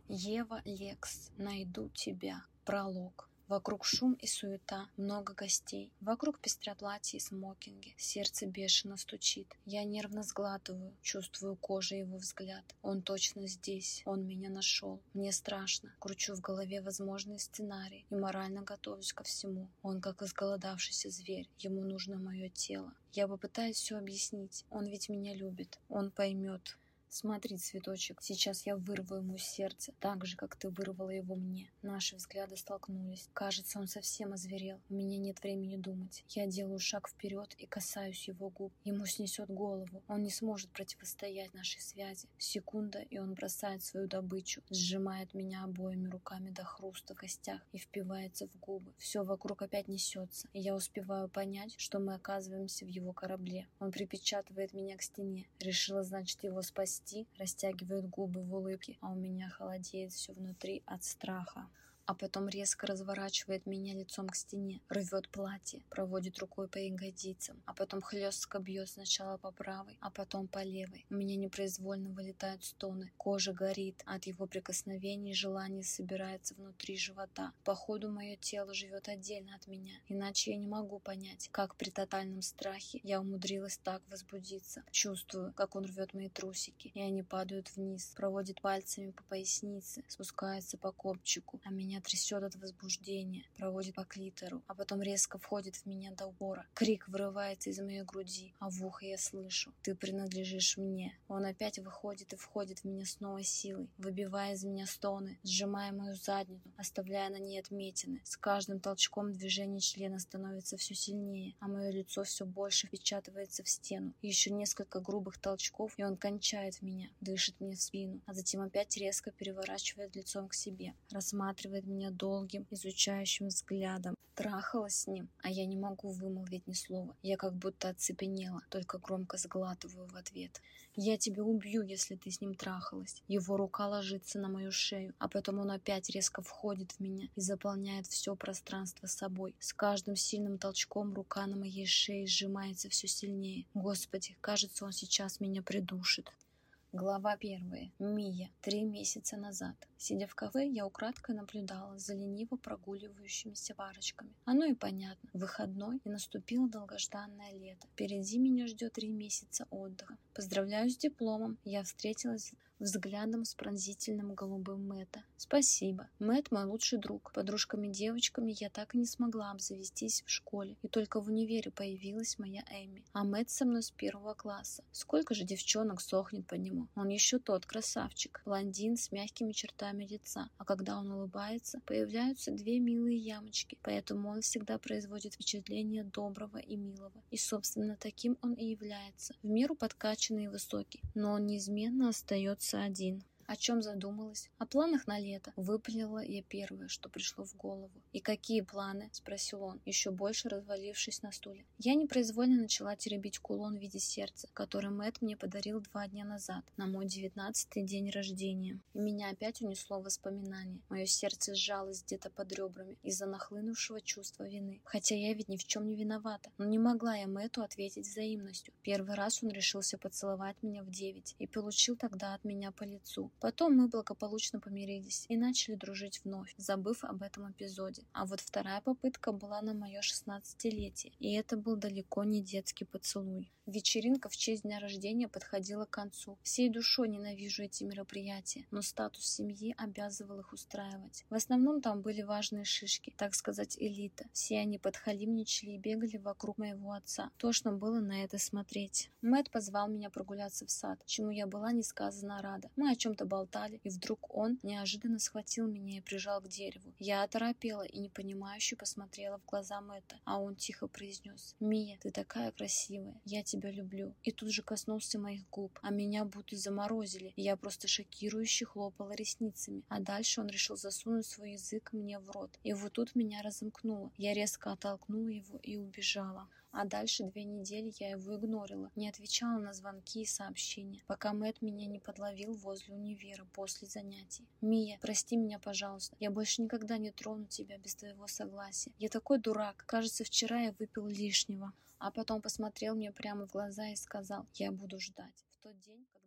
Ева Лекс, найду тебя. Пролог. Вокруг шум и суета, много гостей. Вокруг пестрят платья и смокинги. Сердце бешено стучит. Я нервно сглатываю, чувствую кожей его взгляд. Он точно здесь. Он меня нашел. Мне страшно. Кручу в голове возможные сценарии и морально готовлюсь ко всему. Он как изголодавшийся зверь. Ему нужно мое тело. Я попытаюсь все объяснить. Он ведь меня любит. Он поймет. Смотри, цветочек, сейчас я вырву ему сердце, так же, как ты вырвала его мне. Наши взгляды столкнулись. Кажется, он совсем озверел. У меня нет времени думать. Я делаю шаг вперед и касаюсь его губ. Ему снесет голову. Он не сможет противостоять нашей связи. Секунда, и он бросает свою добычу, сжимает меня обоими руками до хруста в костях и впивается в губы. Все вокруг опять несется, и я успеваю понять, что мы оказываемся в его корабле. Он припечатывает меня к стене. Решила, значит, его спасти. Растягивает губы в улыбке, а у меня холодеет все внутри от страха. А потом резко разворачивает меня лицом к стене, рвет платье, проводит рукой по ягодицам, а потом хлестко бьет сначала по правой, а потом по левой. У меня непроизвольно вылетают стоны, кожа горит, от его прикосновений желание собирается внутри живота. Походу, мое тело живет отдельно от меня, иначе я не могу понять, как при тотальном страхе я умудрилась так возбудиться. Чувствую, как он рвет мои трусики, и они падают вниз, проводит пальцами по пояснице, спускается по копчику, а меня трясет от возбуждения, проводит по клитору, а потом резко входит в меня до упора. Крик вырывается из моей груди, а в ухо я слышу: «Ты принадлежишь мне». Он опять выходит и входит в меня с новой силой, выбивая из меня стоны, сжимая мою задницу, оставляя на ней отметины. С каждым толчком движение члена становится все сильнее, а мое лицо все больше впечатывается в стену. Еще несколько грубых толчков, и он кончает в меня, дышит мне в спину, а затем опять резко переворачивает лицом к себе, рассматривает меня долгим, изучающим взглядом. Трахалась с ним, а я не могу вымолвить ни слова. Я как будто оцепенела, только громко сглатываю в ответ. «Я тебя убью, если ты с ним трахалась». Его рука ложится на мою шею, а потом он опять резко входит в меня и заполняет все пространство собой. С каждым сильным толчком рука на моей шее сжимается все сильнее. Господи, кажется, он сейчас меня придушит. Глава 1. Мия. 3 месяца назад. Сидя в кафе, я украдкой наблюдала за лениво прогуливающимися парочками. Оно и понятно. Выходной, и наступило долгожданное лето. Впереди меня ждет 3 месяца отдыха. Поздравляю с дипломом. Я встретилась взглядом с пронзительным голубым Мэтта. Спасибо. Мэтт мой лучший друг. Подружками-девочками я так и не смогла обзавестись в школе. И только в универе появилась моя Эми. А Мэтт со мной с 1 класса. Сколько же девчонок сохнет по нему. Он еще тот красавчик. Блондин с мягкими чертами лица. А когда он улыбается, появляются 2 милые ямочки. Поэтому он всегда производит впечатление доброго и милого. И, собственно, таким он и является. В меру подкачанный и высокий. Но он неизменно остается один. О чем задумалась? О планах на лето. Выпалила я первое, что пришло в голову. «И какие планы?» – спросил он, еще больше развалившись на стуле. Я непроизвольно начала теребить кулон в виде сердца, который Мэтт мне подарил 2 дня назад, на мой 19-й день рождения. И меня опять унесло воспоминание. Мое сердце сжалось где-то под ребрами из-за нахлынувшего чувства вины. Хотя я ведь ни в чем не виновата. Но не могла я Мэтту ответить взаимностью. Первый раз он решился поцеловать меня в 9 и получил тогда от меня по лицу. Потом мы благополучно помирились и начали дружить вновь, забыв об этом эпизоде. А вот вторая попытка была на мое 16-летие, и это был далеко не детский поцелуй. Вечеринка в честь дня рождения подходила к концу. Всей душой ненавижу эти мероприятия, но статус семьи обязывал их устраивать. В основном там были важные шишки, так сказать, элита. Все они подхалимничали и бегали вокруг моего отца. Тошно было на это смотреть. Мэтт позвал меня прогуляться в сад, чему я была несказанно рада. Мы о чем-то болтали, и вдруг он неожиданно схватил меня и прижал к дереву. Я оторопела и непонимающе посмотрела в глаза Мэтта, а он тихо произнес: «Мия, ты такая красивая, я тебя люблю». И тут же коснулся моих губ, а меня будто заморозили, и я просто шокирующе хлопала ресницами. А дальше он решил засунуть свой язык мне в рот. И вот тут меня разомкнуло. Я резко оттолкнула его и убежала. А дальше 2 недели я его игнорила, не отвечала на звонки и сообщения, пока Мэтт меня не подловил возле универа после занятий. «Мия, прости меня, пожалуйста. Я больше никогда не трону тебя без твоего согласия. Я такой дурак. Кажется, вчера я выпил лишнего». А потом посмотрел мне прямо в глаза и сказал: «Я буду ждать». В тот день, когда